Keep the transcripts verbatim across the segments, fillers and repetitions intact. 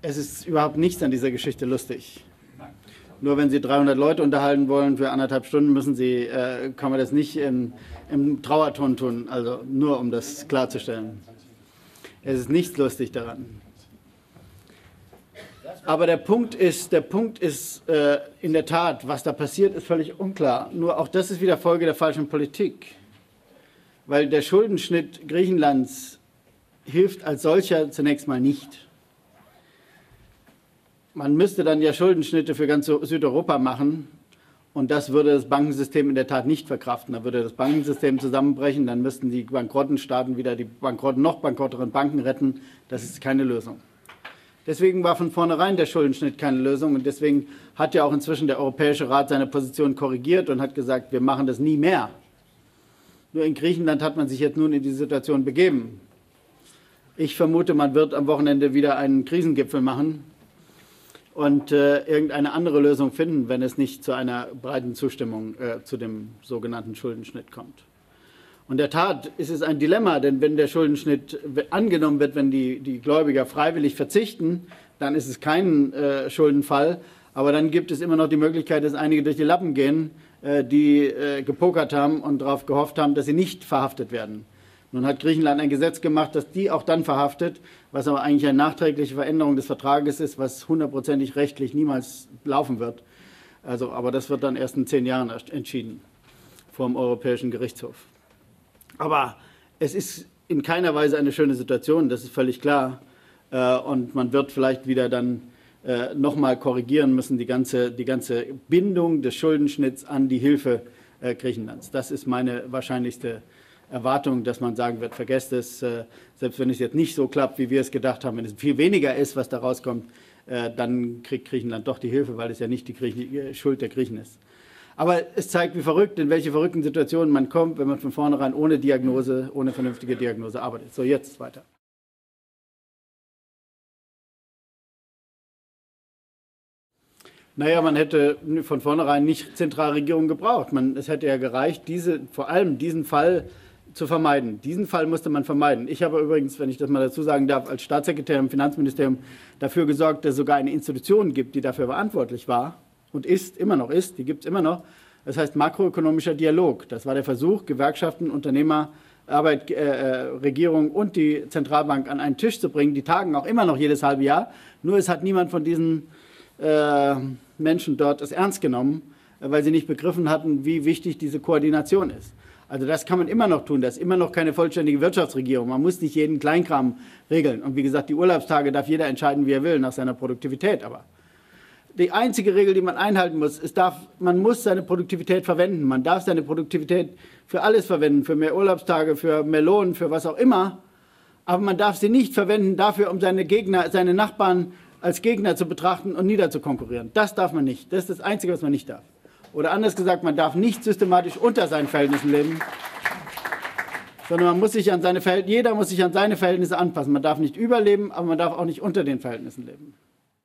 Es ist überhaupt nichts an dieser Geschichte lustig. Nur wenn Sie dreihundert Leute unterhalten wollen für anderthalb Stunden, müssen Sie, äh, kann man das nicht im, im Trauerton tun, also nur um das klarzustellen. Es ist nichts lustig daran. Aber der Punkt ist, der Punkt ist äh, in der Tat, was da passiert, ist völlig unklar. Nur auch das ist wieder Folge der falschen Politik. Weil der Schuldenschnitt Griechenlands hilft als solcher zunächst mal nicht. Man müsste dann ja Schuldenschnitte für ganz Südeuropa machen und das würde das Bankensystem in der Tat nicht verkraften. Da würde das Bankensystem zusammenbrechen, dann müssten die bankrotten Staaten wieder die bankrotten, noch bankrotteren Banken retten. Das ist keine Lösung. Deswegen war von vornherein der Schuldenschnitt keine Lösung und deswegen hat ja auch inzwischen der Europäische Rat seine Position korrigiert und hat gesagt, wir machen das nie mehr. Nur in Griechenland hat man sich jetzt nun in die Situation begeben. Ich vermute, man wird am Wochenende wieder einen Krisengipfel machen und äh, irgendeine andere Lösung finden, wenn es nicht zu einer breiten Zustimmung äh, zu dem sogenannten Schuldenschnitt kommt. Und in der Tat ist es ein Dilemma, denn wenn der Schuldenschnitt angenommen wird, wenn die, die Gläubiger freiwillig verzichten, dann ist es kein äh, Schuldenfall, aber dann gibt es immer noch die Möglichkeit, dass einige durch die Lappen gehen, äh, die äh, gepokert haben und darauf gehofft haben, dass sie nicht verhaftet werden. Nun hat Griechenland ein Gesetz gemacht, das die auch dann verhaftet, was aber eigentlich eine nachträgliche Veränderung des Vertrages ist, was hundertprozentig rechtlich niemals laufen wird. Also, aber das wird dann erst in zehn Jahren entschieden vom Europäischen Gerichtshof. Aber es ist in keiner Weise eine schöne Situation, das ist völlig klar. Und man wird vielleicht wieder dann noch mal korrigieren müssen, die ganze, die ganze Bindung des Schuldenschnitts an die Hilfe Griechenlands. Das ist meine wahrscheinlichste Erwartung, dass man sagen wird, vergesst es, äh, selbst wenn es jetzt nicht so klappt, wie wir es gedacht haben, wenn es viel weniger ist, was da rauskommt, äh, dann kriegt Griechenland doch die Hilfe, weil es ja nicht die Griechen, Schuld der Griechen ist. Aber es zeigt, wie verrückt, in welche verrückten Situationen man kommt, wenn man von vornherein ohne Diagnose, ohne vernünftige Diagnose arbeitet. So, jetzt weiter. Naja, man hätte von vornherein nicht Zentralregierung gebraucht. Man, es hätte ja gereicht, diese, vor allem diesen Fall zu vermeiden. Diesen Fall musste man vermeiden. Ich habe übrigens, wenn ich das mal dazu sagen darf, als Staatssekretär im Finanzministerium dafür gesorgt, dass es sogar eine Institution gibt, die dafür verantwortlich war und ist, immer noch ist, die gibt es immer noch. Das heißt makroökonomischer Dialog. Das war der Versuch, Gewerkschaften, Unternehmer, Arbeit, äh, Regierung und die Zentralbank an einen Tisch zu bringen. Die tagen auch immer noch jedes halbe Jahr. Nur es hat niemand von diesen äh, Menschen dort es ernst genommen, weil sie nicht begriffen hatten, wie wichtig diese Koordination ist. Also das kann man immer noch tun, das ist immer noch keine vollständige Wirtschaftsregierung. Man muss nicht jeden Kleinkram regeln. Und wie gesagt, die Urlaubstage darf jeder entscheiden, wie er will, nach seiner Produktivität. Aber die einzige Regel, die man einhalten muss, ist, darf, man muss seine Produktivität verwenden. Man darf seine Produktivität für alles verwenden, für mehr Urlaubstage, für mehr Lohn, für was auch immer. Aber man darf sie nicht verwenden dafür, um seine Gegner, seine Nachbarn als Gegner zu betrachten und niederzukonkurrieren. Das darf man nicht. Das ist das Einzige, was man nicht darf. Oder anders gesagt, man darf nicht systematisch unter seinen Verhältnissen leben, sondern man muss sich an seine Verhältnisse, jeder muss sich an seine Verhältnisse anpassen. Man darf nicht überleben, aber man darf auch nicht unter den Verhältnissen leben.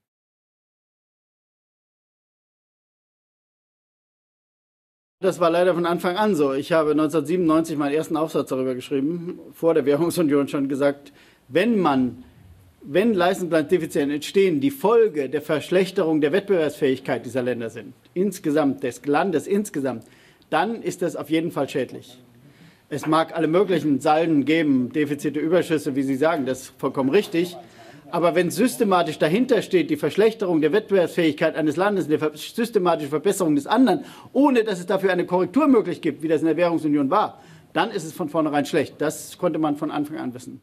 Das war leider von Anfang an so. Ich habe neunzehnhundertsiebenundneunzig meinen ersten Aufsatz darüber geschrieben, vor der Währungsunion schon gesagt, wenn man Wenn Leistungsbilanzdefizite entstehen, die Folge der Verschlechterung der Wettbewerbsfähigkeit dieser Länder sind, insgesamt, des Landes insgesamt, dann ist das auf jeden Fall schädlich. Es mag alle möglichen Salden geben, Defizite, Überschüsse, wie Sie sagen, das ist vollkommen richtig. Aber wenn systematisch dahinter steht, die Verschlechterung der Wettbewerbsfähigkeit eines Landes, die systematische Verbesserung des anderen, ohne dass es dafür eine Korrektur möglich gibt, wie das in der Währungsunion war, dann ist es von vornherein schlecht. Das konnte man von Anfang an wissen.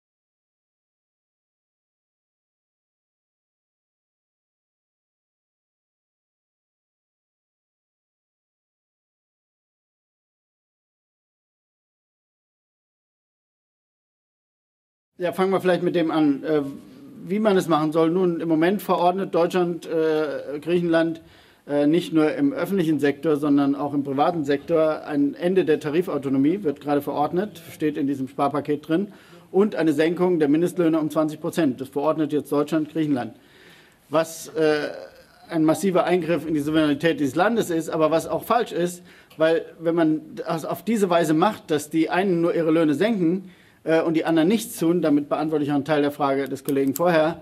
Ja, fangen wir vielleicht mit dem an, äh, wie man es machen soll. Nun, im Moment verordnet Deutschland, äh, Griechenland äh, nicht nur im öffentlichen Sektor, sondern auch im privaten Sektor ein Ende der Tarifautonomie, wird gerade verordnet, steht in diesem Sparpaket drin, und eine Senkung der Mindestlöhne um zwanzig Prozent. Das verordnet jetzt Deutschland, Griechenland. Was äh, ein massiver Eingriff in die Souveränität dieses Landes ist, aber was auch falsch ist, weil wenn man das auf diese Weise macht, dass die einen nur ihre Löhne senken, und die anderen nichts tun, damit beantworte ich auch einen Teil der Frage des Kollegen vorher,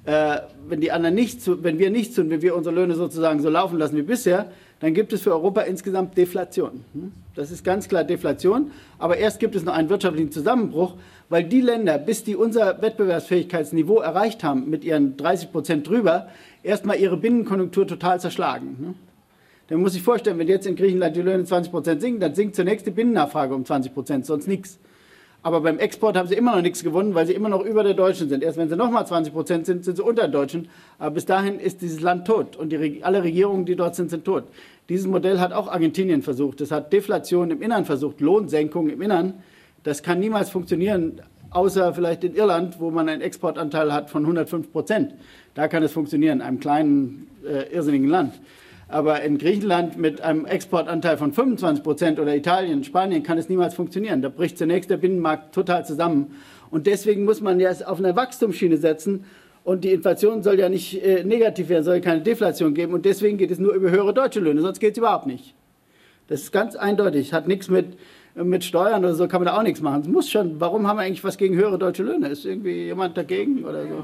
äh, wenn die anderen nichts tun, wenn wir nichts tun, wenn wir unsere Löhne sozusagen so laufen lassen wie bisher, dann gibt es für Europa insgesamt Deflation. Das ist ganz klar Deflation, aber erst gibt es noch einen wirtschaftlichen Zusammenbruch, weil die Länder, bis die unser Wettbewerbsfähigkeitsniveau erreicht haben, mit ihren dreißig Prozent drüber, erstmal ihre Binnenkonjunktur total zerschlagen. Dann muss ich vorstellen, wenn jetzt in Griechenland die Löhne zwanzig Prozent sinken, dann sinkt zunächst die Binnennachfrage um zwanzig Prozent, sonst nichts. Aber beim Export haben sie immer noch nichts gewonnen, weil sie immer noch über der Deutschen sind. Erst wenn sie nochmal zwanzig Prozent sind, sind sie unter der Deutschen. Aber bis dahin ist dieses Land tot und die, alle Regierungen, die dort sind, sind tot. Dieses Modell hat auch Argentinien versucht. Es hat Deflation im Innern versucht, Lohnsenkung im Innern. Das kann niemals funktionieren, außer vielleicht in Irland, wo man einen Exportanteil hat von hundertfünf Prozent. Da kann es funktionieren, in einem kleinen, äh, irrsinnigen Land. Aber in Griechenland mit einem Exportanteil von fünfundzwanzig Prozent oder Italien, Spanien kann es niemals funktionieren. Da bricht zunächst der Binnenmarkt total zusammen. Und deswegen muss man jetzt auf eine Wachstumsschiene setzen. Und die Inflation soll ja nicht äh, negativ werden, soll keine Deflation geben. Und deswegen geht es nur über höhere deutsche Löhne, sonst geht es überhaupt nicht. Das ist ganz eindeutig. Hat nichts mit, mit Steuern oder so, kann man da auch nichts machen. Es muss schon, warum haben wir eigentlich was gegen höhere deutsche Löhne? Ist irgendwie jemand dagegen oder so?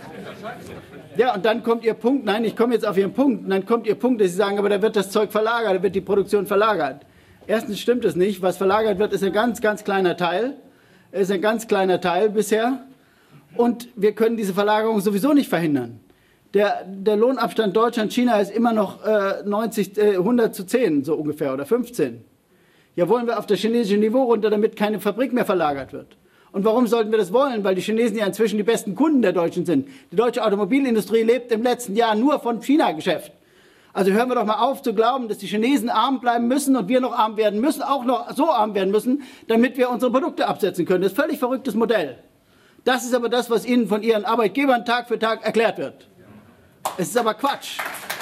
Ja, und dann kommt Ihr Punkt, nein, ich komme jetzt auf Ihren Punkt, und dann kommt Ihr Punkt, dass Sie sagen, aber da wird das Zeug verlagert, da wird die Produktion verlagert. Erstens stimmt es nicht, was verlagert wird, ist ein ganz, ganz kleiner Teil, ist ein ganz kleiner Teil bisher und wir können diese Verlagerung sowieso nicht verhindern. Der, der Lohnabstand Deutschland-China ist immer noch äh, neunzig, äh, hundert zu zehn so ungefähr oder fünfzehn. Ja, wollen wir auf das chinesische Niveau runter, damit keine Fabrik mehr verlagert wird. Und warum sollten wir das wollen? Weil die Chinesen ja inzwischen die besten Kunden der Deutschen sind. Die deutsche Automobilindustrie lebt im letzten Jahr nur von China-Geschäft. Also hören wir doch mal auf zu glauben, dass die Chinesen arm bleiben müssen und wir noch arm werden müssen, auch noch so arm werden müssen, damit wir unsere Produkte absetzen können. Das ist ein völlig verrücktes Modell. Das ist aber das, was Ihnen von Ihren Arbeitgebern Tag für Tag erklärt wird. Es ist aber Quatsch.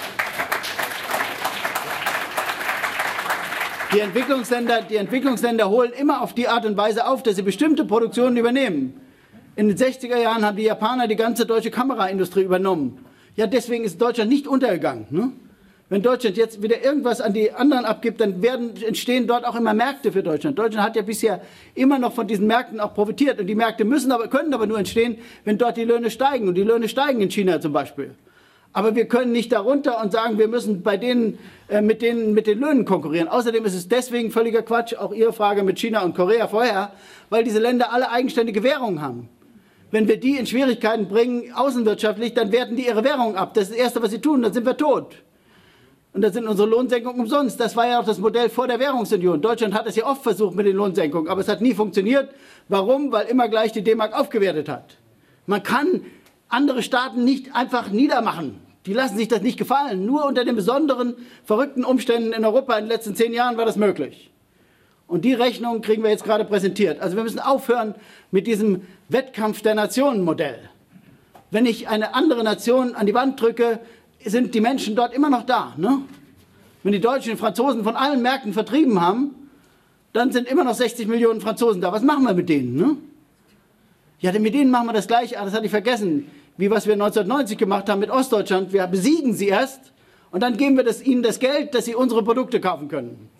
Die Entwicklungsländer, die Entwicklungsländer holen immer auf die Art und Weise auf, dass sie bestimmte Produktionen übernehmen. In den sechziger Jahren haben die Japaner die ganze deutsche Kameraindustrie übernommen. Ja, deswegen ist Deutschland nicht untergegangen. Ne? Wenn Deutschland jetzt wieder irgendwas an die anderen abgibt, dann werden, entstehen dort auch immer Märkte für Deutschland. Deutschland hat ja bisher immer noch von diesen Märkten auch profitiert. Und die Märkte müssen aber, können aber nur entstehen, wenn dort die Löhne steigen. Und die Löhne steigen in China zum Beispiel. Aber wir können nicht darunter und sagen, wir müssen bei denen, äh, mit, denen, mit den Löhnen konkurrieren. Außerdem ist es deswegen völliger Quatsch, auch Ihre Frage mit China und Korea vorher, weil diese Länder alle eigenständige Währungen haben. Wenn wir die in Schwierigkeiten bringen, außenwirtschaftlich, dann werten die ihre Währung ab. Das ist das Erste, was sie tun, dann sind wir tot. Und dann sind unsere Lohnsenkungen umsonst. Das war ja auch das Modell vor der Währungsunion. Deutschland hat es ja oft versucht mit den Lohnsenkungen, aber es hat nie funktioniert. Warum? Weil immer gleich die D-Mark aufgewertet hat. Man kann andere Staaten nicht einfach niedermachen. Die lassen sich das nicht gefallen. Nur unter den besonderen, verrückten Umständen in Europa in den letzten zehn Jahren war das möglich. Und die Rechnung kriegen wir jetzt gerade präsentiert. Also wir müssen aufhören mit diesem Wettkampf der Nationen-Modell. Wenn ich eine andere Nation an die Wand drücke, sind die Menschen dort immer noch da. Ne? Wenn die Deutschen die Franzosen von allen Märkten vertrieben haben, dann sind immer noch sechzig Millionen Franzosen da. Was machen wir mit denen? Ne? Ja, mit denen machen wir das Gleiche, das hatte ich vergessen, wie was wir neunzehnhundertneunzig gemacht haben mit Ostdeutschland. Wir besiegen sie erst und dann geben wir das, ihnen das Geld, dass sie unsere Produkte kaufen können.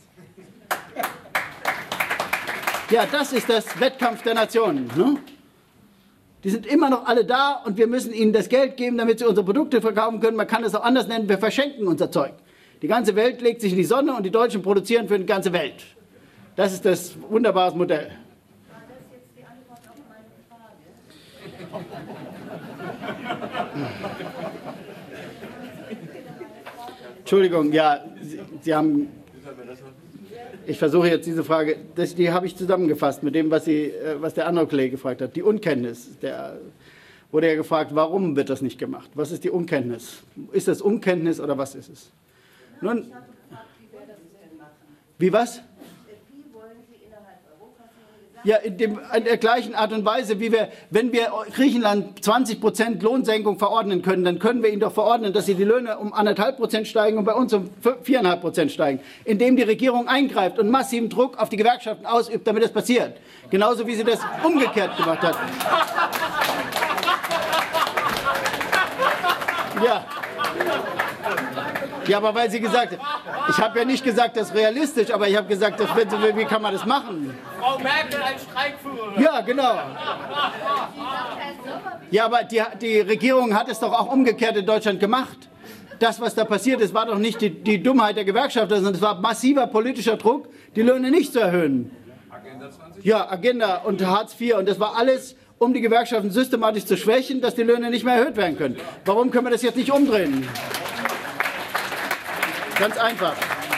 Ja, das ist das Wettkampf der Nationen. Ne? Die sind immer noch alle da und wir müssen ihnen das Geld geben, damit sie unsere Produkte verkaufen können. Man kann es auch anders nennen, wir verschenken unser Zeug. Die ganze Welt legt sich in die Sonne und die Deutschen produzieren für die ganze Welt. Das ist das wunderbare Modell. Entschuldigung, ja, Sie, Sie haben, ich versuche jetzt diese Frage, das, die habe ich zusammengefasst mit dem, was, Sie, was der andere Kollege gefragt hat. Die Unkenntnis, der wurde ja gefragt, warum wird das nicht gemacht? Was ist die Unkenntnis? Ist das Unkenntnis oder was ist es? Nun, wie was? Ja, in, dem, in der gleichen Art und Weise, wie wir, wenn wir Griechenland zwanzig Prozent Lohnsenkung verordnen können, dann können wir ihnen doch verordnen, dass sie die Löhne um anderthalb Prozent steigen und bei uns um viereinhalb Prozent steigen, indem die Regierung eingreift und massiven Druck auf die Gewerkschaften ausübt, damit das passiert. Genauso wie sie das umgekehrt gemacht hat. Ja. Ja, aber weil Sie gesagt haben, ich habe ja nicht gesagt, das ist realistisch, aber ich habe gesagt, das wird, wie kann man das machen? Frau Merkel als Streikführerin. Ja, genau. Ja, aber die, die Regierung hat es doch auch umgekehrt in Deutschland gemacht. Das, was da passiert ist, war doch nicht die, die Dummheit der Gewerkschafter, sondern es war massiver politischer Druck, die Löhne nicht zu erhöhen. Agenda zwanzig? Ja, Agenda und Hartz vier. Und das war alles, um die Gewerkschaften systematisch zu schwächen, dass die Löhne nicht mehr erhöht werden können. Warum können wir das jetzt nicht umdrehen? Ganz einfach.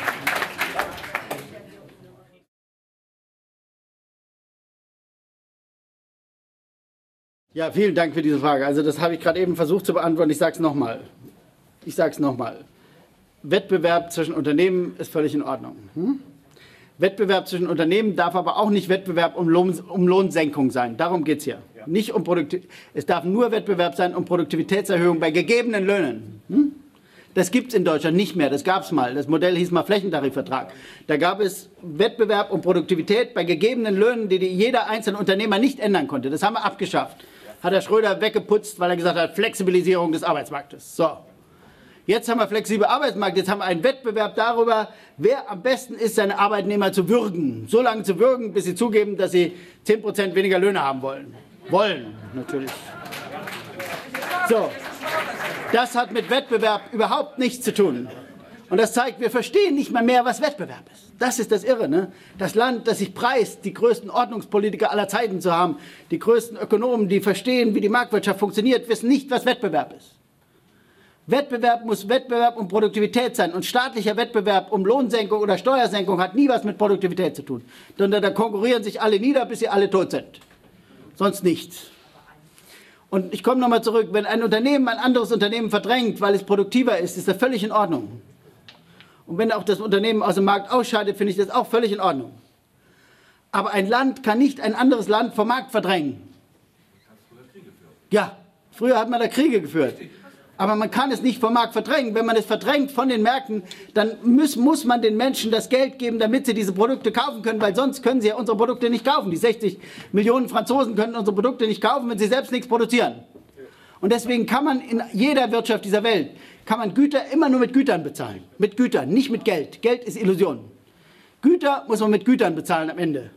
Ja, vielen Dank für diese Frage. Also das habe ich gerade eben versucht zu beantworten. Ich sage es nochmal. Ich sage es nochmal. Wettbewerb zwischen Unternehmen ist völlig in Ordnung. Hm? Wettbewerb zwischen Unternehmen darf aber auch nicht Wettbewerb um, Lohn, um Lohnsenkung sein. Darum geht es hier. Ja. Nicht um Produktiv- es darf nur Wettbewerb sein um Produktivitätserhöhung bei gegebenen Löhnen. Hm? Das gibt es in Deutschland nicht mehr. Das gab es mal. Das Modell hieß mal Flächentarifvertrag. Da gab es Wettbewerb um Produktivität bei gegebenen Löhnen, die jeder einzelne Unternehmer nicht ändern konnte. Das haben wir abgeschafft. Hat Herr Schröder weggeputzt, weil er gesagt hat, Flexibilisierung des Arbeitsmarktes. So. Jetzt haben wir flexiblen Arbeitsmarkt, jetzt haben wir einen Wettbewerb darüber, wer am besten ist, seine Arbeitnehmer zu würgen. So lange zu würgen, bis sie zugeben, dass sie zehn Prozent weniger Löhne haben wollen. Wollen, natürlich. So. Das hat mit Wettbewerb überhaupt nichts zu tun. Und das zeigt, wir verstehen nicht mal mehr, was Wettbewerb ist. Das ist das Irre, ne? Das Land, das sich preist, die größten Ordnungspolitiker aller Zeiten zu haben, die größten Ökonomen, die verstehen, wie die Marktwirtschaft funktioniert, wissen nicht, was Wettbewerb ist. Wettbewerb muss Wettbewerb um Produktivität sein. Und staatlicher Wettbewerb um Lohnsenkung oder Steuersenkung hat nie was mit Produktivität zu tun. Sondern da konkurrieren sich alle nieder, bis sie alle tot sind. Sonst nichts. Und ich komme nochmal zurück, wenn ein Unternehmen ein anderes Unternehmen verdrängt, weil es produktiver ist, ist das völlig in Ordnung. Und wenn auch das Unternehmen aus dem Markt ausscheidet, finde ich das auch völlig in Ordnung. Aber ein Land kann nicht ein anderes Land vom Markt verdrängen. Ja, früher hat man da Kriege geführt. Aber man kann es nicht vom Markt verdrängen. Wenn man es verdrängt von den Märkten, dann muss, muss man den Menschen das Geld geben, damit sie diese Produkte kaufen können, weil sonst können sie ja unsere Produkte nicht kaufen. Die sechzig Millionen Franzosen können unsere Produkte nicht kaufen, wenn sie selbst nichts produzieren. Und deswegen kann man in jeder Wirtschaft dieser Welt, kann man Güter immer nur mit Gütern bezahlen. Mit Gütern, nicht mit Geld. Geld ist Illusion. Güter muss man mit Gütern bezahlen am Ende.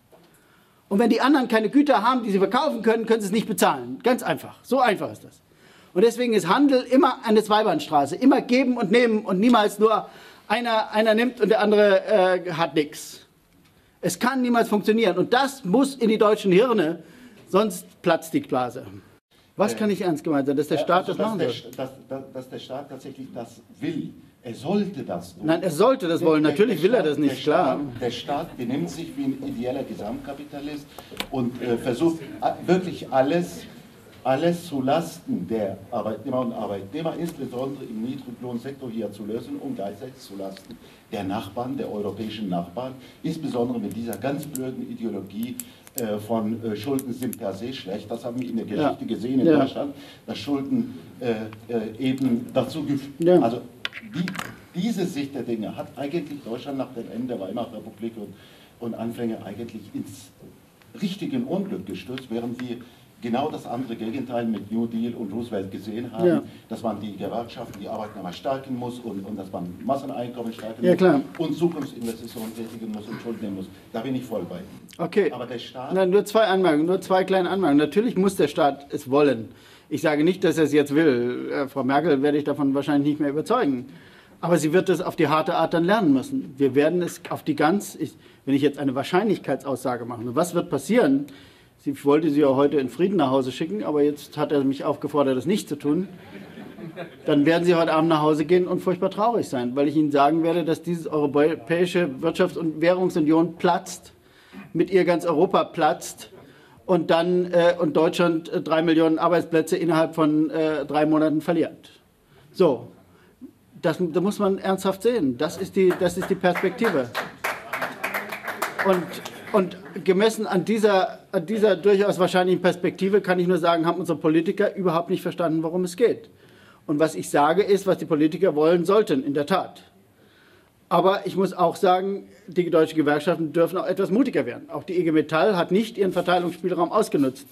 Und wenn die anderen keine Güter haben, die sie verkaufen können, können sie es nicht bezahlen. Ganz einfach. So einfach ist das. Und deswegen ist Handel immer eine Zweibahnstraße. Immer geben und nehmen und niemals nur einer, einer nimmt und der andere äh, hat nichts. Es kann niemals funktionieren. Und das muss in die deutschen Hirne, sonst platzt die Blase. Was kann nicht ernst gemeint sein, dass der Staat also, das machen soll? Dass, dass, dass der Staat tatsächlich das will. Er sollte das wollen. Nein, er sollte das wollen. Der, Natürlich der will Staat, er das nicht, der klar. Staat, der Staat benimmt sich wie ein ideeller Gesamtkapitalist und äh, versucht wirklich alles, alles zulasten der Arbeitnehmer und Arbeitnehmer, insbesondere im Niedriglohnsektor hier zu lösen und gleichzeitig zulasten der Nachbarn, der europäischen Nachbarn, insbesondere mit dieser ganz blöden Ideologie äh, von äh, Schulden sind per se schlecht. Das haben wir in der Geschichte ja. gesehen in ja. Deutschland, dass Schulden äh, äh, eben dazu geführt ja. Also die, diese Sicht der Dinge hat eigentlich Deutschland nach dem Ende der Weimarer Republik und, und Anfänge eigentlich ins richtige Unglück gestürzt, während wir genau das andere Gegenteil mit New Deal und Roosevelt gesehen haben, ja. dass man die Gewerkschaften, die Arbeitnehmer stärken muss und, und dass man Masseneinkommen stärken ja, muss klar. und Zukunftsinvestitionen tätigen muss und Schulden nehmen muss. Da bin ich voll bei Ihnen. Okay. Aber der Staat... Nein, nur zwei Anmerkungen, nur zwei kleine Anmerkungen. Natürlich muss der Staat es wollen. Ich sage nicht, dass er es jetzt will. Äh, Frau Merkel werde ich davon wahrscheinlich nicht mehr überzeugen. Aber sie wird es auf die harte Art dann lernen müssen. Wir werden es auf die ganz, ich, wenn ich jetzt eine Wahrscheinlichkeitsaussage mache, was wird passieren? Ich wollte sie ja heute in Frieden nach Hause schicken, aber jetzt hat er mich aufgefordert, das nicht zu tun. Dann werden sie heute Abend nach Hause gehen und furchtbar traurig sein, weil ich Ihnen sagen werde, dass diese europäische Wirtschafts- und Währungsunion platzt, mit ihr ganz Europa platzt und dann äh, und Deutschland äh, drei Millionen Arbeitsplätze innerhalb von äh, drei Monaten verliert. So, das, das muss man ernsthaft sehen. Das ist die, das ist die Perspektive. Und Und gemessen an dieser, an dieser durchaus wahrscheinlichen Perspektive kann ich nur sagen, haben unsere Politiker überhaupt nicht verstanden, worum es geht. Und was ich sage, ist, was die Politiker wollen sollten, in der Tat. Aber ich muss auch sagen, die deutschen Gewerkschaften dürfen auch etwas mutiger werden. Auch die I G Metall hat nicht ihren Verteilungsspielraum ausgenutzt.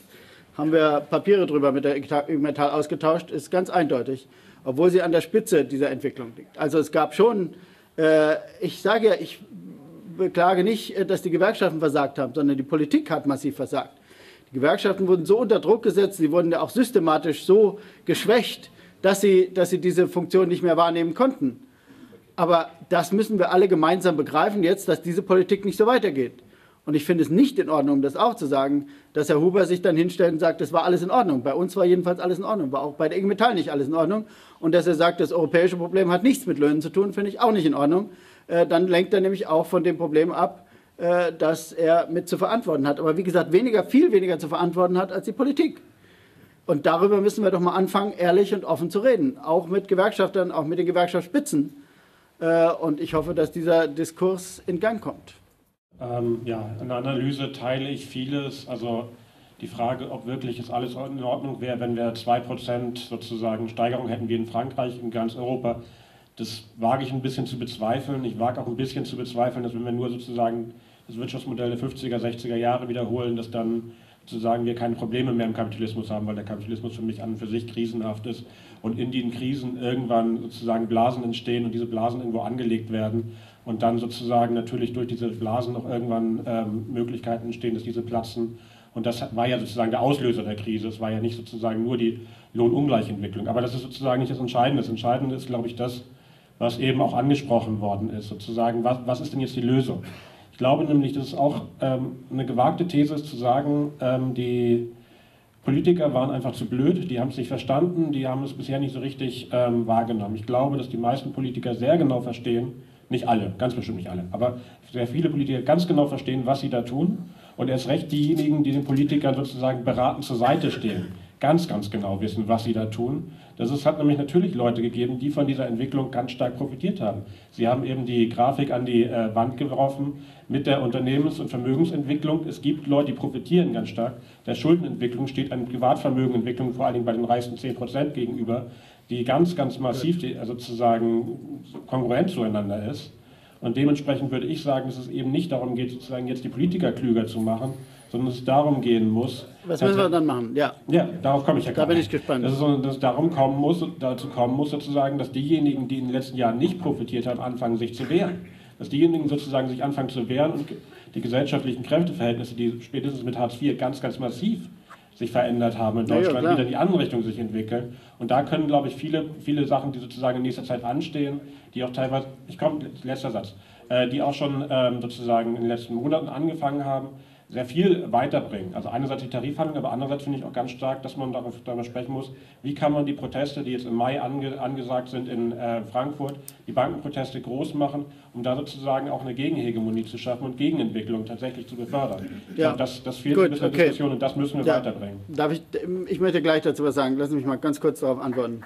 haben wir Papiere drüber mit der I G Metall ausgetauscht, ist ganz eindeutig, obwohl sie an der Spitze dieser Entwicklung liegt. Also es gab schon, äh, ich sage ja, ich beklage nicht, dass die Gewerkschaften versagt haben, sondern die Politik hat massiv versagt. Die Gewerkschaften wurden so unter Druck gesetzt, sie wurden ja auch systematisch so geschwächt, dass sie, dass sie diese Funktion nicht mehr wahrnehmen konnten. Aber das müssen wir alle gemeinsam begreifen jetzt, dass diese Politik nicht so weitergeht. Und ich finde es nicht in Ordnung, das auch zu sagen, dass Herr Huber sich dann hinstellt und sagt, das war alles in Ordnung. Bei uns war jedenfalls alles in Ordnung, war auch bei der I G Metall nicht alles in Ordnung. Und dass er sagt, das europäische Problem hat nichts mit Löhnen zu tun, finde ich auch nicht in Ordnung. Äh, dann lenkt er nämlich auch von dem Problem ab, äh, das er mit zu verantworten hat. Aber wie gesagt, weniger, viel weniger zu verantworten hat als die Politik. Und darüber müssen wir doch mal anfangen, ehrlich und offen zu reden. Auch mit Gewerkschaftern, auch mit den Gewerkschaftsspitzen. Äh, und ich hoffe, dass dieser Diskurs in Gang kommt. Ähm, ja, in der Analyse teile ich vieles. Also die Frage, ob wirklich jetzt alles in Ordnung wäre, wenn wir zwei Prozent sozusagen Steigerung hätten wie in Frankreich, in ganz Europa, das wage ich ein bisschen zu bezweifeln. Ich wage auch ein bisschen zu bezweifeln, dass wenn wir nur sozusagen das Wirtschaftsmodell der fünfziger, sechziger Jahre wiederholen, dass dann sozusagen wir keine Probleme mehr im Kapitalismus haben, weil der Kapitalismus für mich an und für sich krisenhaft ist und in den Krisen irgendwann sozusagen Blasen entstehen und diese Blasen irgendwo angelegt werden und dann sozusagen natürlich durch diese Blasen auch irgendwann ähm, Möglichkeiten entstehen, dass diese platzen. Und das war ja sozusagen der Auslöser der Krise. Es war ja nicht sozusagen nur die Lohnungleichentwicklung. Aber das ist sozusagen nicht das Entscheidende. Das Entscheidende ist, glaube ich, das, was eben auch angesprochen worden ist. Sozusagen, was, was ist denn jetzt die Lösung? Ich glaube nämlich, dass es auch ähm, eine gewagte These ist, zu sagen, ähm, die Politiker waren einfach zu blöd, die haben es nicht verstanden, die haben es bisher nicht so richtig ähm, wahrgenommen. Ich glaube, dass die meisten Politiker sehr genau verstehen, nicht alle, ganz bestimmt nicht alle, aber sehr viele Politiker ganz genau verstehen, was sie da tun. Und erst recht diejenigen, die den Politikern sozusagen beratend zur Seite stehen, ganz, ganz genau wissen, was sie da tun. Das ist, hat nämlich natürlich Leute gegeben, die von dieser Entwicklung ganz stark profitiert haben. Sie haben eben die Grafik an die äh, Wand geworfen mit der Unternehmens- und Vermögensentwicklung. Es gibt Leute, die profitieren ganz stark. Der Schuldenentwicklung steht eine Privatvermögenentwicklung vor allen Dingen bei den reichsten zehn Prozent gegenüber, die ganz, ganz massiv die, also sozusagen kongruent zueinander ist. Und dementsprechend würde ich sagen, dass es eben nicht darum geht, sozusagen jetzt die Politiker klüger zu machen, sondern dass es darum gehen muss. Was müssen wir dann machen? Ja, ja, darauf komme ich ja gerade. Da bin ich gespannt. Dass es, dass es darum kommen muss, dazu kommen muss, sozusagen, dass diejenigen, die in den letzten Jahren nicht profitiert haben, anfangen, sich zu wehren. Dass diejenigen sozusagen sich anfangen zu wehren und die gesellschaftlichen Kräfteverhältnisse, die spätestens mit Hartz vier ganz, ganz massiv sich verändert haben in Deutschland, ja, wieder in die andere Richtung sich entwickeln. Und da können, glaube ich, viele, viele Sachen, die sozusagen in nächster Zeit anstehen, die auch teilweise, ich komme, letzter Satz, äh, die auch schon ähm, sozusagen in den letzten Monaten angefangen haben, sehr viel weiterbringen. Also einerseits die Tarifverhandlungen, aber andererseits finde ich auch ganz stark, dass man darüber, darüber sprechen muss, wie kann man die Proteste, die jetzt im Mai ange, angesagt sind in äh, Frankfurt, die Bankenproteste groß machen, um da sozusagen auch eine Gegenhegemonie zu schaffen und Gegenentwicklung tatsächlich zu befördern. Ja. Glaube, das, das fehlt Gut, in dieser okay. Diskussion und das müssen wir ja. weiterbringen. Darf ich, ich möchte gleich dazu was sagen. Lassen Sie mich mal ganz kurz darauf antworten.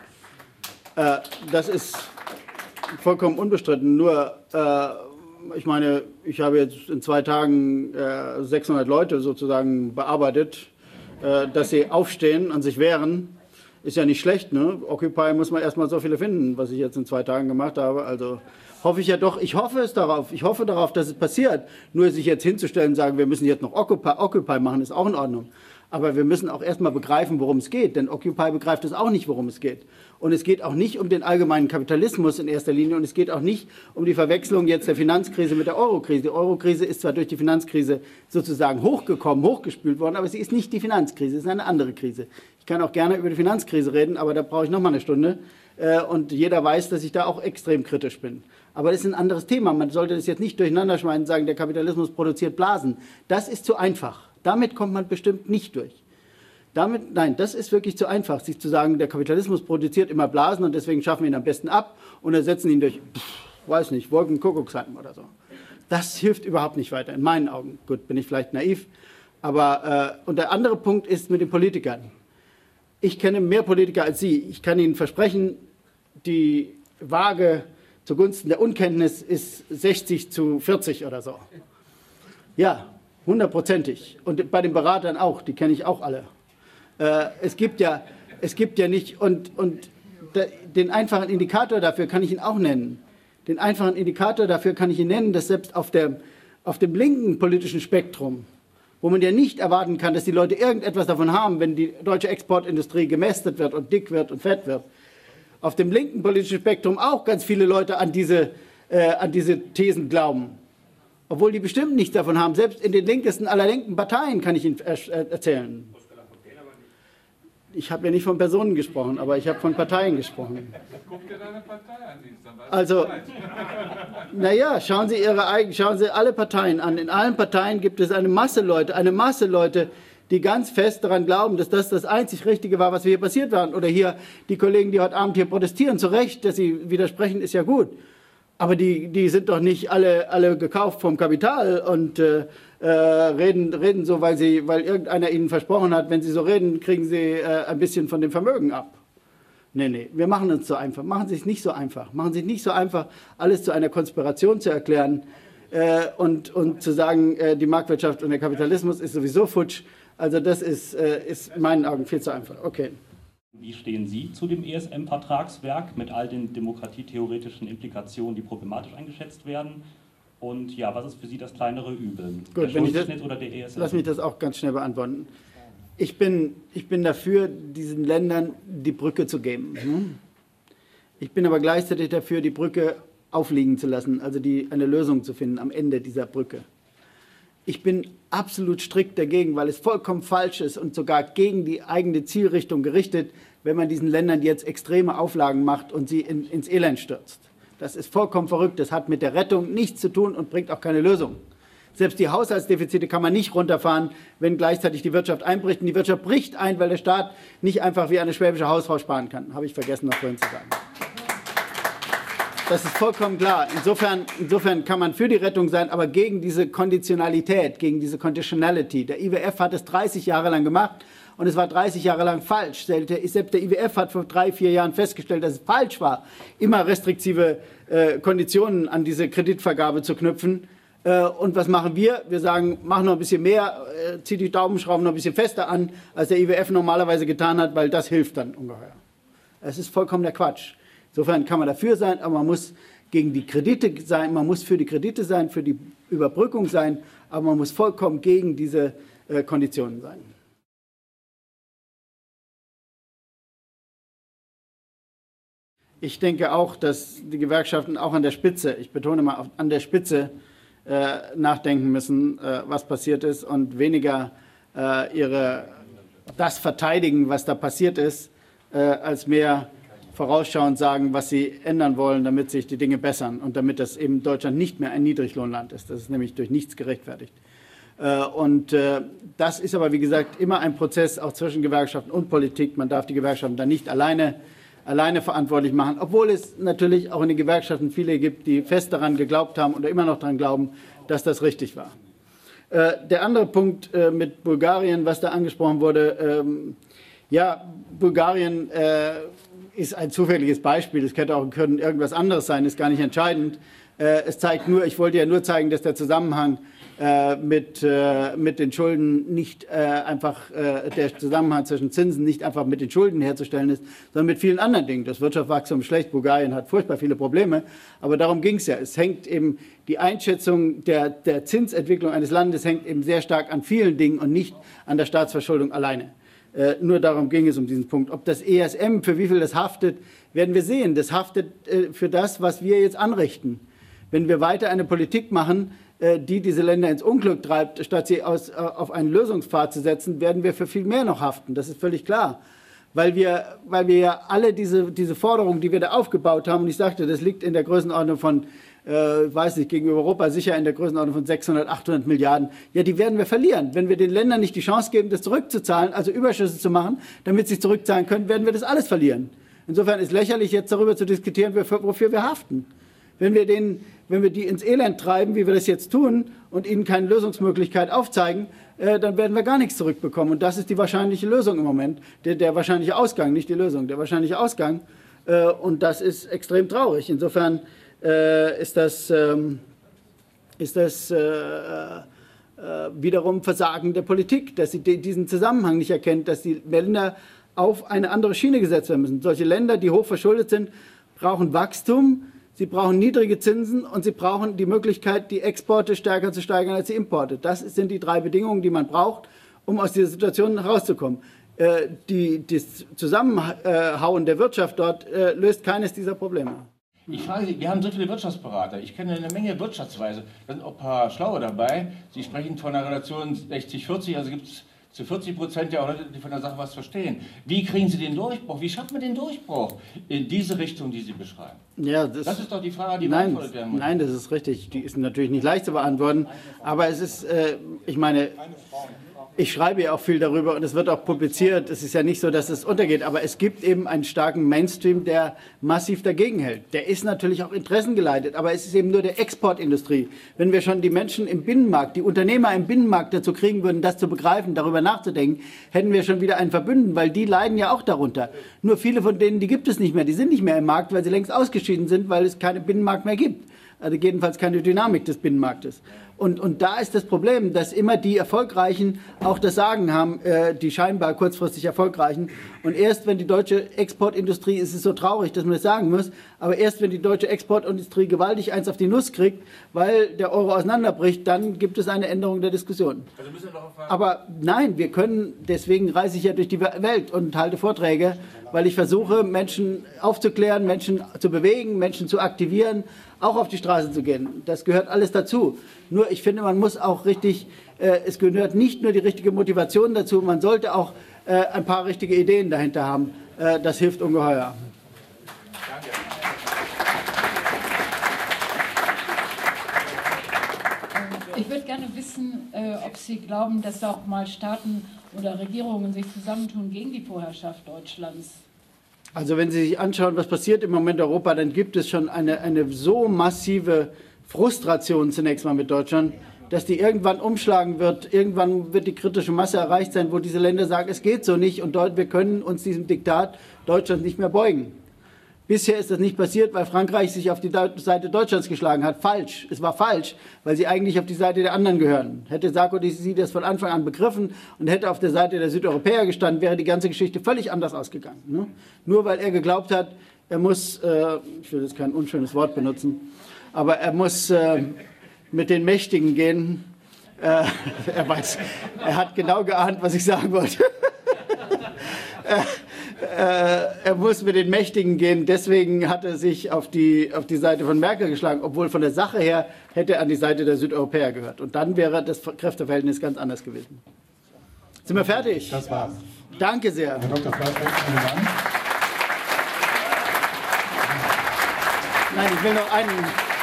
Äh, das ist vollkommen unbestritten, nur äh, ich meine, ich habe jetzt in zwei Tagen äh, sechshundert Leute sozusagen bearbeitet, äh, dass sie aufstehen und sich wehren, ist ja nicht schlecht, ne? Occupy muss man erstmal so viele finden, was ich jetzt in zwei Tagen gemacht habe. Also hoffe ich ja doch, ich hoffe es darauf, ich hoffe darauf, dass es passiert. Nur sich jetzt hinzustellen und sagen, wir müssen jetzt noch Occupy, Occupy machen, ist auch in Ordnung. Aber wir müssen auch erstmal begreifen, worum es geht, denn Occupy begreift es auch nicht, worum es geht. Und es geht auch nicht um den allgemeinen Kapitalismus in erster Linie und es geht auch nicht um die Verwechslung jetzt der Finanzkrise mit der Eurokrise. Die Eurokrise ist zwar durch die Finanzkrise sozusagen hochgekommen, hochgespült worden, aber sie ist nicht die Finanzkrise, es ist eine andere Krise. Ich kann auch gerne über die Finanzkrise reden, aber da brauche ich noch mal eine Stunde. Und jeder weiß, dass ich da auch extrem kritisch bin. Aber das ist ein anderes Thema. Man sollte das jetzt nicht durcheinander schmeißen und sagen, der Kapitalismus produziert Blasen. Das ist zu einfach. Damit kommt man bestimmt nicht durch. Damit, nein, das ist wirklich zu einfach, sich zu sagen, der Kapitalismus produziert immer Blasen und deswegen schaffen wir ihn am besten ab und ersetzen ihn durch, pff, weiß nicht, Wolkenkuckucksheim oder so. Das hilft überhaupt nicht weiter, in meinen Augen. Gut, bin ich vielleicht naiv. Aber, äh, und der andere Punkt ist mit den Politikern. Ich kenne mehr Politiker als Sie. Ich kann Ihnen versprechen, die Waage zugunsten der Unkenntnis ist sechzig zu vierzig oder so. Ja, hundertprozentig. Und bei den Beratern auch, die kenne ich auch alle. Äh, es gibt ja, es gibt ja nicht, und, und da, den einfachen Indikator dafür kann ich Ihnen auch nennen. Den einfachen Indikator dafür kann ich Ihnen nennen, dass selbst auf, der, auf dem linken politischen Spektrum, wo man ja nicht erwarten kann, dass die Leute irgendetwas davon haben, wenn die deutsche Exportindustrie gemästet wird und dick wird und fett wird. Auf dem linken politischen Spektrum auch ganz viele Leute an diese, äh, an diese Thesen glauben. Obwohl die bestimmt nichts davon haben. Selbst in den linkesten aller linken Parteien kann ich Ihnen erzählen. Ich habe ja nicht von Personen gesprochen, aber ich habe von Parteien gesprochen. Guck dir deine Partei an, dann weißt Also, naja, schauen Sie Ihre eigenen, schauen Sie alle Parteien an. In allen Parteien gibt es eine Masse Leute, eine Masse Leute, die ganz fest daran glauben, dass das das einzig Richtige war, was hier passiert war. Oder hier die Kollegen, die heute Abend hier protestieren, zu Recht, dass sie widersprechen, ist ja gut. Aber die, die sind doch nicht alle, alle gekauft vom Kapital und äh, äh, reden, reden so, weil, sie, weil irgendeiner ihnen versprochen hat, wenn sie so reden, kriegen sie äh, ein bisschen von dem Vermögen ab. Nee, nee, wir machen uns so einfach. Machen Sie es nicht so einfach. Machen Sie es nicht so einfach, alles zu einer Konspiration zu erklären äh, und, und zu sagen, äh, die Marktwirtschaft und der Kapitalismus ist sowieso futsch. Also das ist, äh, ist in meinen Augen viel zu einfach. Okay. Wie stehen Sie zu dem E S M-Vertragswerk mit all den demokratietheoretischen Implikationen, die problematisch eingeschätzt werden? Und ja, was ist für Sie das kleinere Übel? Gut, der wenn ich das, oder der E S M? Lass mich das auch ganz schnell beantworten. Ich bin, ich bin dafür, diesen Ländern die Brücke zu geben. Ich bin aber gleichzeitig dafür, die Brücke aufliegen zu lassen, also die, eine Lösung zu finden am Ende dieser Brücke. Ich bin absolut strikt dagegen, weil es vollkommen falsch ist und sogar gegen die eigene Zielrichtung gerichtet, wenn man diesen Ländern jetzt extreme Auflagen macht und sie in, ins Elend stürzt. Das ist vollkommen verrückt. Das hat mit der Rettung nichts zu tun und bringt auch keine Lösung. Selbst die Haushaltsdefizite kann man nicht runterfahren, wenn gleichzeitig die Wirtschaft einbricht. Und die Wirtschaft bricht ein, weil der Staat nicht einfach wie eine schwäbische Hausfrau sparen kann. Habe ich vergessen, noch vorhin zu sagen. Das ist vollkommen klar. Insofern, insofern kann man für die Rettung sein, aber gegen diese Konditionalität, gegen diese Conditionality. Der I W F hat es dreißig Jahre lang gemacht und es war dreißig Jahre lang falsch. Selbst der I W F hat vor drei, vier Jahren festgestellt, dass es falsch war, immer restriktive äh, Konditionen an diese Kreditvergabe zu knüpfen. Äh, und was machen wir? Wir sagen, mach noch ein bisschen mehr, äh, zieh die Daumenschrauben noch ein bisschen fester an, als der I W F normalerweise getan hat, weil das hilft dann ungeheuer. Es ist vollkommen der Quatsch. Insofern kann man dafür sein, aber man muss gegen die Kredite sein, man muss für die Kredite sein, für die Überbrückung sein, aber man muss vollkommen gegen diese äh, Konditionen sein. Ich denke auch, dass die Gewerkschaften auch an der Spitze, ich betone mal, an der Spitze äh, nachdenken müssen, äh, was passiert ist und weniger äh, ihre, das verteidigen, was da passiert ist, äh, als mehr vorausschauend sagen, was sie ändern wollen, damit sich die Dinge bessern und damit das eben Deutschland nicht mehr ein Niedriglohnland ist. Das ist nämlich durch nichts gerechtfertigt. Und das ist aber, wie gesagt, immer ein Prozess auch zwischen Gewerkschaften und Politik. Man darf die Gewerkschaften dann nicht alleine, alleine verantwortlich machen, obwohl es natürlich auch in den Gewerkschaften viele gibt, die fest daran geglaubt haben oder immer noch daran glauben, dass das richtig war. Der andere Punkt mit Bulgarien, was da angesprochen wurde, ja, Bulgarien ist ein zufälliges Beispiel. Es hätte auch können irgendwas anderes sein, ist gar nicht entscheidend. Äh, es zeigt nur, ich wollte ja nur zeigen, dass der Zusammenhang äh, mit, äh, mit den Schulden nicht äh, einfach, äh, der Zusammenhang zwischen Zinsen nicht einfach mit den Schulden herzustellen ist, sondern mit vielen anderen Dingen. Das Wirtschaftswachstum ist schlecht, Bulgarien hat furchtbar viele Probleme, aber darum ging es ja. Es hängt eben, die Einschätzung der, der Zinsentwicklung eines Landes hängt eben sehr stark an vielen Dingen und nicht an der Staatsverschuldung alleine. Äh, nur darum ging es um diesen Punkt. Ob das E S M, für wie viel das haftet, werden wir sehen. Das haftet äh, für das, was wir jetzt anrichten. Wenn wir weiter eine Politik machen, äh, die diese Länder ins Unglück treibt, statt sie aus, äh, auf einen Lösungspfad zu setzen, werden wir für viel mehr noch haften. Das ist völlig klar. Weil wir, weil wir ja alle diese, diese Forderungen, die wir da aufgebaut haben, und ich sagte, das liegt in der Größenordnung von, äh, weiß nicht, gegenüber Europa sicher in der Größenordnung von sechshundert, achthundert Milliarden. Ja, die werden wir verlieren. Wenn wir den Ländern nicht die Chance geben, das zurückzuzahlen, also Überschüsse zu machen, damit sie zurückzahlen können, werden wir das alles verlieren. Insofern ist lächerlich, jetzt darüber zu diskutieren, wofür wir haften. Wenn wir, den, wenn wir die ins Elend treiben, wie wir das jetzt tun, und ihnen keine Lösungsmöglichkeit aufzeigen, äh, dann werden wir gar nichts zurückbekommen. Und das ist die wahrscheinliche Lösung im Moment, der, der wahrscheinliche Ausgang, nicht die Lösung, der wahrscheinliche Ausgang. Äh, und das ist extrem traurig. Insofern äh, ist das, ähm, ist das äh, äh, wiederum Versagen der Politik, dass sie diesen Zusammenhang nicht erkennt, dass die Länder auf eine andere Schiene gesetzt werden müssen. Solche Länder, die hoch verschuldet sind, brauchen Wachstum, Sie brauchen niedrige Zinsen und Sie brauchen die Möglichkeit, die Exporte stärker zu steigern als die Importe. Das sind die drei Bedingungen, die man braucht, um aus dieser Situation herauszukommen. Äh, die, das Zusammenhauen der Wirtschaft dort äh, löst keines dieser Probleme. Ich frage Sie, wir haben so viele Wirtschaftsberater. Ich kenne eine Menge Wirtschaftsweise. Da sind auch ein paar Schlaue dabei. Sie sprechen von einer Relation sechzig vierzig, also gibt es zu vierzig Prozent ja auch Leute, die von der Sache was verstehen. Wie kriegen Sie den Durchbruch? Wie schafft man den Durchbruch in diese Richtung, die Sie beschreiben? Ja, das, das ist doch die Frage, die nein, beantwortet werden muss. Nein, das ist richtig. Die ist natürlich nicht leicht zu beantworten. Aber es ist, äh, ich meine, ich schreibe ja auch viel darüber und es wird auch publiziert. Es ist ja nicht so, dass es untergeht. Aber es gibt eben einen starken Mainstream, der massiv dagegen hält. Der ist natürlich auch interessengeleitet. Aber es ist eben nur der Exportindustrie. Wenn wir schon die Menschen im Binnenmarkt, die Unternehmer im Binnenmarkt dazu kriegen würden, das zu begreifen, darüber nachzudenken, hätten wir schon wieder einen Verbündeten, weil die leiden ja auch darunter. Nur viele von denen, die gibt es nicht mehr. Die sind nicht mehr im Markt, weil sie längst ausgeschieden sind, weil es keinen Binnenmarkt mehr gibt. Also jedenfalls keine Dynamik des Binnenmarktes. Und, und da ist das Problem, dass immer die Erfolgreichen auch das Sagen haben, äh, die scheinbar kurzfristig Erfolgreichen. Und erst wenn die deutsche Exportindustrie, es ist so traurig, dass man das sagen muss, aber erst wenn die deutsche Exportindustrie gewaltig eins auf die Nuss kriegt, weil der Euro auseinanderbricht, dann gibt es eine Änderung der Diskussion. Also müssen wir doch aber nein, wir können, deswegen reise ich ja durch die Welt und halte Vorträge, weil ich versuche, Menschen aufzuklären, Menschen zu bewegen, Menschen zu aktivieren, auch auf die Straße zu gehen. Das gehört alles dazu. Nur ich finde, man muss auch richtig, äh, es gehört nicht nur die richtige Motivation dazu, man sollte auch äh, ein paar richtige Ideen dahinter haben. Äh, das hilft ungeheuer. Danke. Ich würde gerne wissen, äh, ob Sie glauben, dass auch mal Staaten oder Regierungen sich zusammentun gegen die Vorherrschaft Deutschlands. Also wenn Sie sich anschauen, was passiert im Moment in Europa, dann gibt es schon eine, eine so massive Frustration zunächst mal mit Deutschland, dass die irgendwann umschlagen wird. Irgendwann wird die kritische Masse erreicht sein, wo diese Länder sagen, es geht so nicht und dort, wir können uns diesem Diktat Deutschlands nicht mehr beugen. Bisher ist das nicht passiert, weil Frankreich sich auf die Seite Deutschlands geschlagen hat. Falsch. Es war falsch, weil sie eigentlich auf die Seite der anderen gehören. Hätte Sarkozy das von Anfang an begriffen und hätte auf der Seite der Südeuropäer gestanden, wäre die ganze Geschichte völlig anders ausgegangen. Ne? Nur weil er geglaubt hat, er muss, äh, ich will jetzt kein unschönes Wort benutzen, aber er muss äh, mit den Mächtigen gehen. Äh, er weiß, er hat genau geahnt, was ich sagen wollte. äh, Er muss mit den Mächtigen gehen, deswegen hat er sich auf die, auf die Seite von Merkel geschlagen, obwohl von der Sache her hätte er an die Seite der Südeuropäer gehört. Und dann wäre das Kräfteverhältnis ganz anders gewesen. Sind wir fertig? Das war's. Danke sehr. Herr Doktor Fleischbeck, vielen Dank. Nein, ich will noch einen...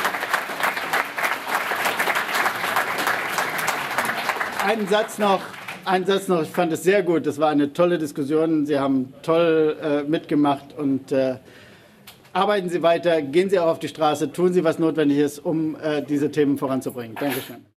Einen Satz noch. Ein Satz noch, ich fand es sehr gut, das war eine tolle Diskussion, Sie haben toll äh, mitgemacht und äh, arbeiten Sie weiter, gehen Sie auch auf die Straße, tun Sie, was notwendig ist, um äh, diese Themen voranzubringen. Dankeschön.